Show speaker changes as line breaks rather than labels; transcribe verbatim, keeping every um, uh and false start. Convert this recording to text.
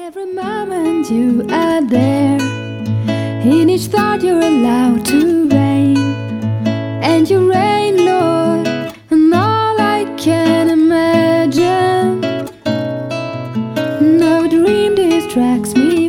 Every moment you are there, in each thought you're allowed to reign, and you reign, Lord, and all I can imagine. No dream distracts me